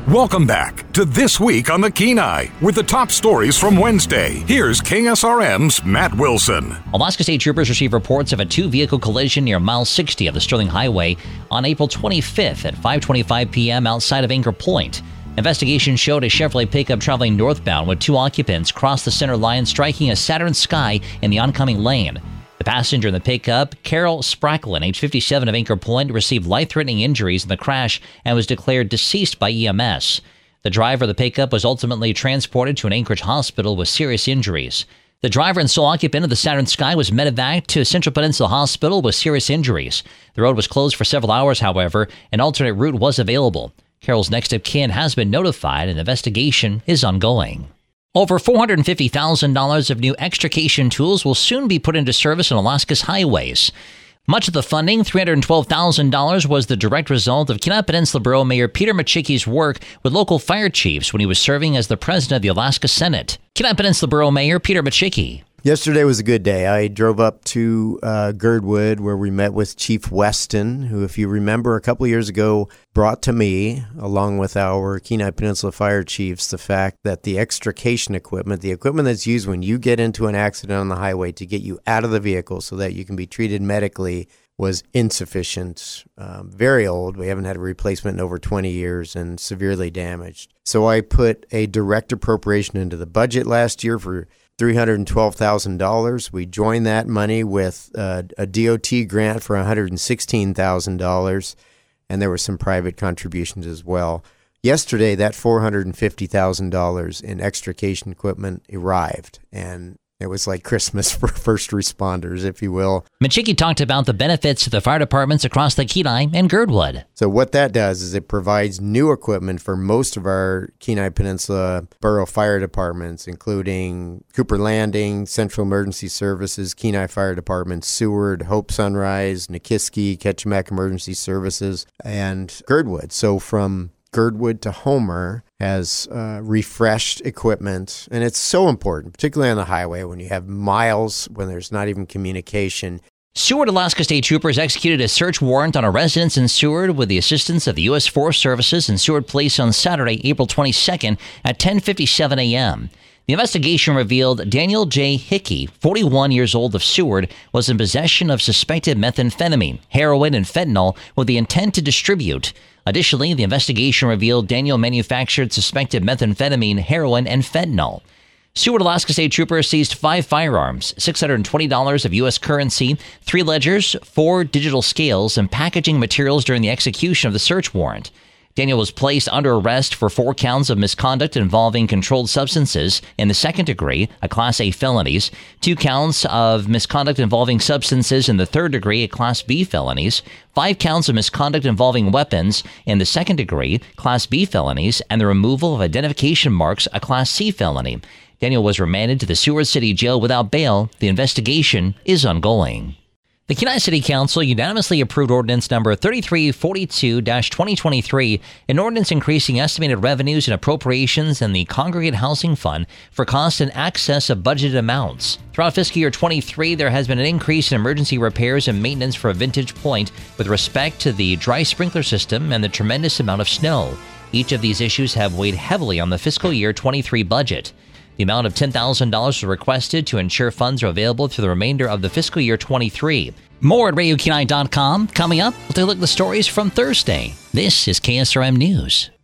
Welcome back to This Week on the Kenai with the top stories from Wednesday. Here's KSRM's Matt Wilson. Alaska State Troopers received reports of a two-vehicle collision near mile 60 of the Sterling Highway on April 25th at 5:25 p.m. outside of Anchor Point. Investigation showed a Chevrolet pickup traveling northbound with two occupants crossed the center line, striking a Saturn Sky in the oncoming lane. The passenger in the pickup, Carol Spracklin, age 57 of Anchor Point, received life-threatening injuries in the crash and was declared deceased by EMS. The driver of the pickup was ultimately transported to an Anchorage hospital with serious injuries. The driver and sole occupant of the Saturn Sky was medevaced to Central Peninsula Hospital with serious injuries. The road was closed for several hours, however. An alternate route was available. Carol's next of kin has been notified and the investigation is ongoing. Over $450,000 of new extrication tools will soon be put into service on Alaska's highways. Much of the funding, $312,000, was the direct result of Kenai Peninsula Borough Mayor Peter Machicki's work with local fire chiefs when he was serving as the president of the Alaska Senate. Kenai Peninsula Borough Mayor Peter Machicki. Yesterday was a good day. I drove up to Girdwood where we met with Chief Weston, who, if you remember, a couple of years ago brought to me, along with our Kenai Peninsula Fire Chiefs, the fact that the extrication equipment, the equipment that's used when you get into an accident on the highway to get you out of the vehicle so that you can be treated medically, was insufficient, very old. We haven't had a replacement in over 20 years and severely damaged. So I put a direct appropriation into the budget last year for $312,000. We joined that money with a DOT grant for $116,000, and there were some private contributions as well. Yesterday, that $450,000 in extrication equipment arrived, and it was like Christmas for first responders, if you will. Machicki talked about the benefits to the fire departments across the Kenai and Girdwood. So what that does is it provides new equipment for most of our Kenai Peninsula Borough fire departments, including Cooper Landing, Central Emergency Services, Kenai Fire Department, Seward, Hope Sunrise, Nikiski, Ketchimak Emergency Services, and Girdwood. So from Girdwood to Homer has refreshed equipment, and it's so important, particularly on the highway when you have miles, when there's not even communication. Seward Alaska State Troopers executed a search warrant on a residence in Seward with the assistance of the U.S. Forest Services and Seward Police on Saturday, April 22nd at 10:57 a.m. The investigation revealed Daniel J. Hickey, 41 years old of Seward, was in possession of suspected methamphetamine, heroin, and fentanyl with the intent to distribute. Additionally, the investigation revealed Daniel manufactured suspected methamphetamine, heroin, and fentanyl. Seward Alaska State Troopers seized 5 firearms, $620 of U.S. currency, 3 ledgers, 4 digital scales, and packaging materials during the execution of the search warrant. Daniel was placed under arrest for 4 counts of misconduct involving controlled substances in the second degree, a Class A felonies, 2 counts of misconduct involving substances in the third degree, a Class B felonies, 5 counts of misconduct involving weapons in the second degree, Class B felonies, and the removal of identification marks, a Class C felony. Daniel was remanded to the Seward City Jail without bail. The investigation is ongoing. The Kenai City Council unanimously approved Ordinance Number 3342-2023, an ordinance increasing estimated revenues and appropriations in the Congregate Housing Fund for cost and access of budgeted amounts. Throughout fiscal year 23, there has been an increase in emergency repairs and maintenance for Vintage Point with respect to the dry sprinkler system and the tremendous amount of snow. Each of these issues have weighed heavily on the fiscal year 23 budget. The amount of $10,000 was requested to ensure funds are available through the remainder of the fiscal year 23. More at RadioKenai.com. Coming up, we'll take a look at the stories from Thursday. This is KSRM News.